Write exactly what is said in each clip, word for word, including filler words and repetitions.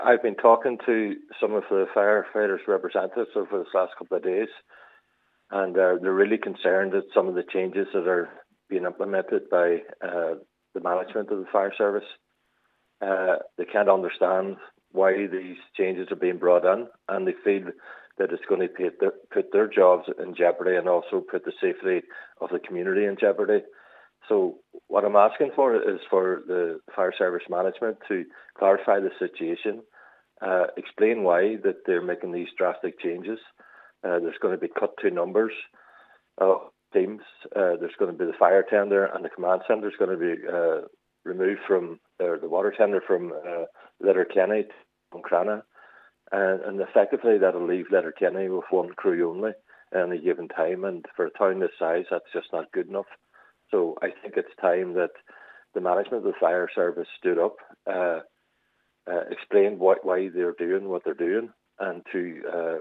I've been talking to some of the firefighters' representatives over the last couple of days, and uh, they're really concerned at some of the changes that are being implemented by uh, the management of the fire service. Uh, they can't understand why these changes are being brought in, and they feel that it's going to put their, put their jobs in jeopardy and also put the safety of the community in jeopardy. So what I'm asking for is for the fire service management to clarify the situation, uh, explain why that they're making these drastic changes. Uh, there's going to be cut to numbers of teams. Uh, there's going to be the fire tender, and the command centre is going to be uh, removed from uh, the water tender from uh, Letterkenny to Clonkrana. And, and effectively that'll leave Letterkenny with one crew only at any given time. And for a town this size, that's just not good enough. So I think it's time that the management of the fire service stood up, uh, uh, explained what, why they're doing what they're doing, and to uh,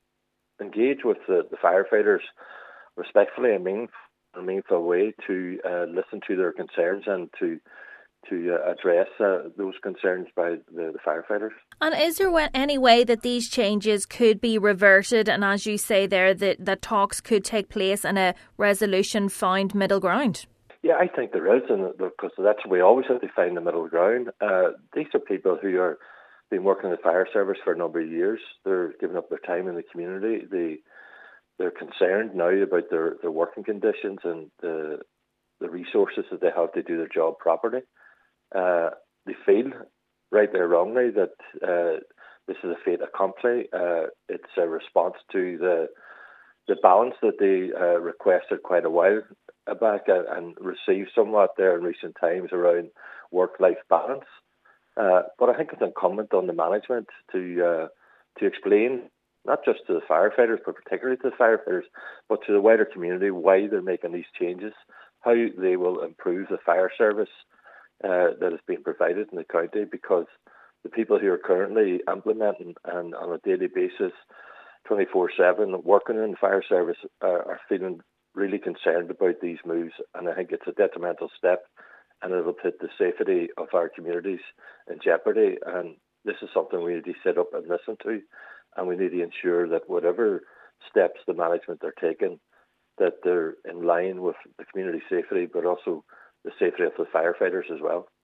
engage with the, the firefighters respectfully and meaningful, a meaningful way to uh, listen to their concerns and to to uh, address uh, those concerns by the, the firefighters. And is there any way that these changes could be reverted, and as you say there, that, that talks could take place and a resolution find middle ground? Yeah, I think there is, and because that's we always have to find the middle ground. Uh, these are people who are been working in the fire service for a number of years. They're giving up their time in the community. They they're concerned now about their, their working conditions and the the resources that they have to do their job properly. Uh, they feel, rightly or wrongly, that uh, this is a fait accompli. Uh, it's a response to the the balance that they uh, requested quite a while back and, and received somewhat there in recent times around work-life balance. Uh, but I think it's incumbent on the management to uh, to explain, not just to the firefighters, but particularly to the firefighters, but to the wider community, why they're making these changes, how they will improve the fire service Uh, that is being provided in the county, because the people who are currently implementing and on a daily basis, twenty-four seven, working in the fire service are, are feeling really concerned about these moves, and I think it's a detrimental step, and it will put the safety of our communities in jeopardy. And this is something we need to sit up and listen to, and we need to ensure that whatever steps the management are taking, that they're in line with the community safety, but also the safety of the firefighters as well.